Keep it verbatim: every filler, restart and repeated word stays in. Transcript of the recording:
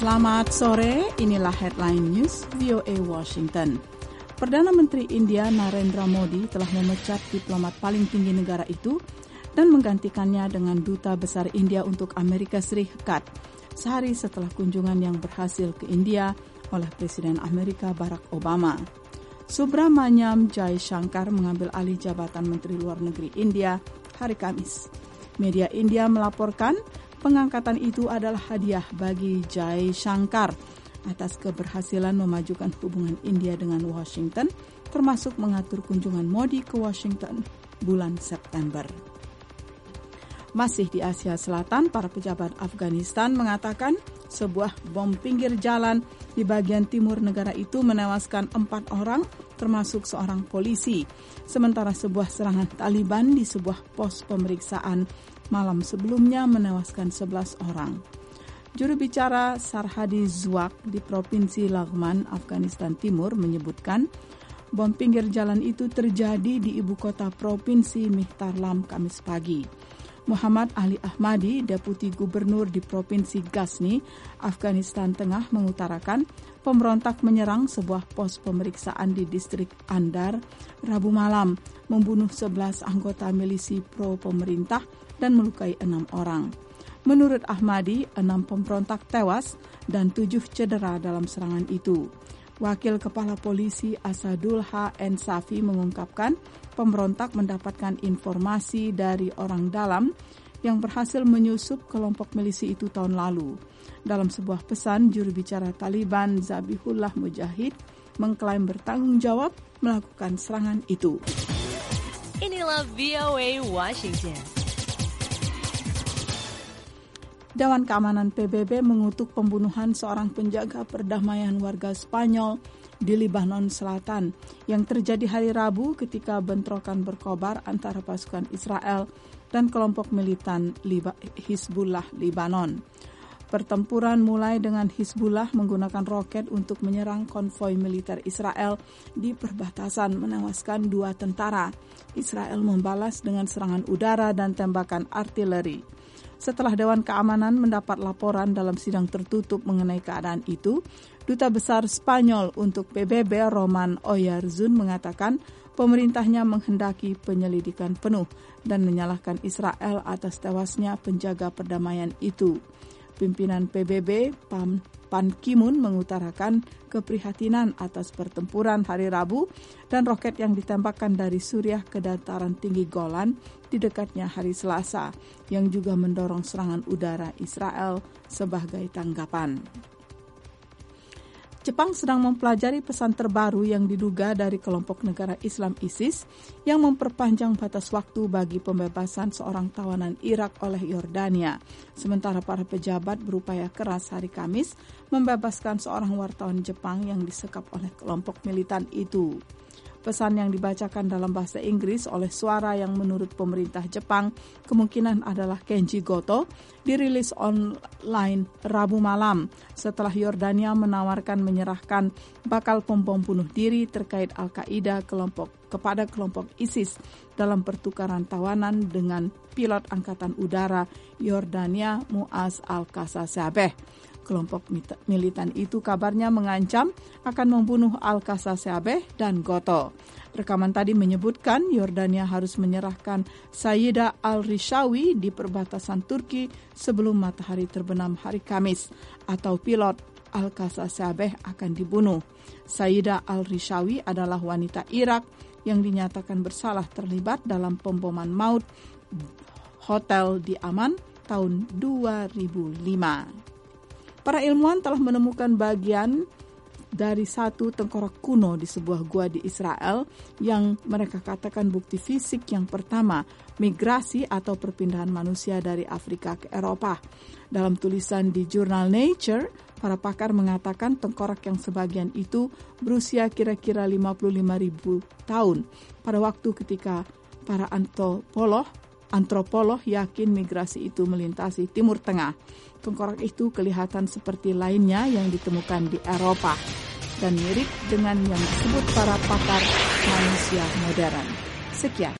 Selamat sore, inilah Headline News V O A Washington. Perdana Menteri India Narendra Modi telah memecat diplomat paling tinggi negara itu dan menggantikannya dengan Duta Besar India untuk Amerika Serikat sehari setelah kunjungan yang berhasil ke India oleh Presiden Amerika Barack Obama. Subramanyam Jaishankar mengambil alih jabatan Menteri Luar Negeri India hari Kamis. Media India melaporkan pengangkatan itu adalah hadiah bagi Jaishankar atas keberhasilan memajukan hubungan India dengan Washington, termasuk mengatur kunjungan Modi ke Washington bulan September. Masih di Asia Selatan, para pejabat Afghanistan mengatakan sebuah bom pinggir jalan di bagian timur negara itu menewaskan empat orang, termasuk seorang polisi, sementara sebuah serangan Taliban di sebuah pos pemeriksaan malam sebelumnya menewaskan sebelas orang. Juru bicara Sarhadi Zuak di Provinsi Laghman, Afghanistan Timur menyebutkan bom pinggir jalan itu terjadi di ibu kota Provinsi Mihtarlam Kamis pagi. Muhammad Ali Ahmadi, Deputi Gubernur di Provinsi Ghazni, Afghanistan Tengah mengutarakan pemberontak menyerang sebuah pos pemeriksaan di distrik Andar Rabu malam, membunuh sebelas anggota milisi pro-pemerintah dan melukai enam orang. Menurut Ahmadi, enam pemberontak tewas dan tujuh cedera dalam serangan itu. Wakil Kepala Polisi Asadul H. N. Safi mengungkapkan pemberontak mendapatkan informasi dari orang dalam yang berhasil menyusup kelompok milisi itu tahun lalu. Dalam sebuah pesan, juru bicara Taliban Zabihullah Mujahid mengklaim bertanggung jawab melakukan serangan itu. Inilah V O A Washington. Dewan Keamanan P B B mengutuk pembunuhan seorang penjaga perdamaian warga Spanyol di Lebanon Selatan yang terjadi hari Rabu ketika bentrokan berkobar antara pasukan Israel dan kelompok militan Hizbullah Lebanon. Pertempuran mulai dengan Hizbullah menggunakan roket untuk menyerang konvoi militer Israel di perbatasan, menewaskan dua tentara. Israel membalas dengan serangan udara dan tembakan artileri. Setelah Dewan Keamanan mendapat laporan dalam sidang tertutup mengenai keadaan itu, Duta Besar Spanyol untuk P B B Roman Oyarzun mengatakan pemerintahnya menghendaki penyelidikan penuh dan menyalahkan Israel atas tewasnya penjaga perdamaian itu. Pimpinan P B B, Pan, Pan Ki-moon, mengutarakan keprihatinan atas pertempuran hari Rabu dan roket yang ditembakkan dari Suriah ke dataran tinggi Golan di dekatnya hari Selasa, yang juga mendorong serangan udara Israel sebagai tanggapan. Jepang sedang mempelajari pesan terbaru yang diduga dari kelompok negara Islam ISIS yang memperpanjang batas waktu bagi pembebasan seorang tawanan Irak oleh Yordania. Sementara para pejabat berupaya keras hari Kamis membebaskan seorang wartawan Jepang yang disekap oleh kelompok militan itu. Pesan yang dibacakan dalam bahasa Inggris oleh suara yang menurut pemerintah Jepang kemungkinan adalah Kenji Goto dirilis online Rabu malam setelah Yordania menawarkan menyerahkan bakal pembom bunuh diri terkait Al-Qaeda kelompok kepada kelompok ISIS dalam pertukaran tawanan dengan pilot angkatan udara Yordania Muaz Al-Qasasabeh. Kelompok militan itu kabarnya mengancam akan membunuh Al-Qasasabeh dan Goto. Rekaman tadi menyebutkan Yordania harus menyerahkan Sayyida Al-Rishawi di perbatasan Turki sebelum matahari terbenam hari Kamis, atau pilot Al-Qasasabeh akan dibunuh. Sayyida Al-Rishawi adalah wanita Irak yang dinyatakan bersalah terlibat dalam pemboman maut hotel di Amman tahun dua ribu lima. Para ilmuwan telah menemukan bagian dari satu tengkorak kuno di sebuah gua di Israel yang mereka katakan bukti fisik yang pertama migrasi atau perpindahan manusia dari Afrika ke Eropa. Dalam tulisan di jurnal Nature, para pakar mengatakan tengkorak yang sebagian itu berusia kira-kira lima puluh lima ribu tahun pada waktu ketika para antropolog Antropolog yakin migrasi itu melintasi Timur Tengah. Tengkorak itu kelihatan seperti lainnya yang ditemukan di Eropa dan mirip dengan yang disebut para pakar manusia modern. Sekian.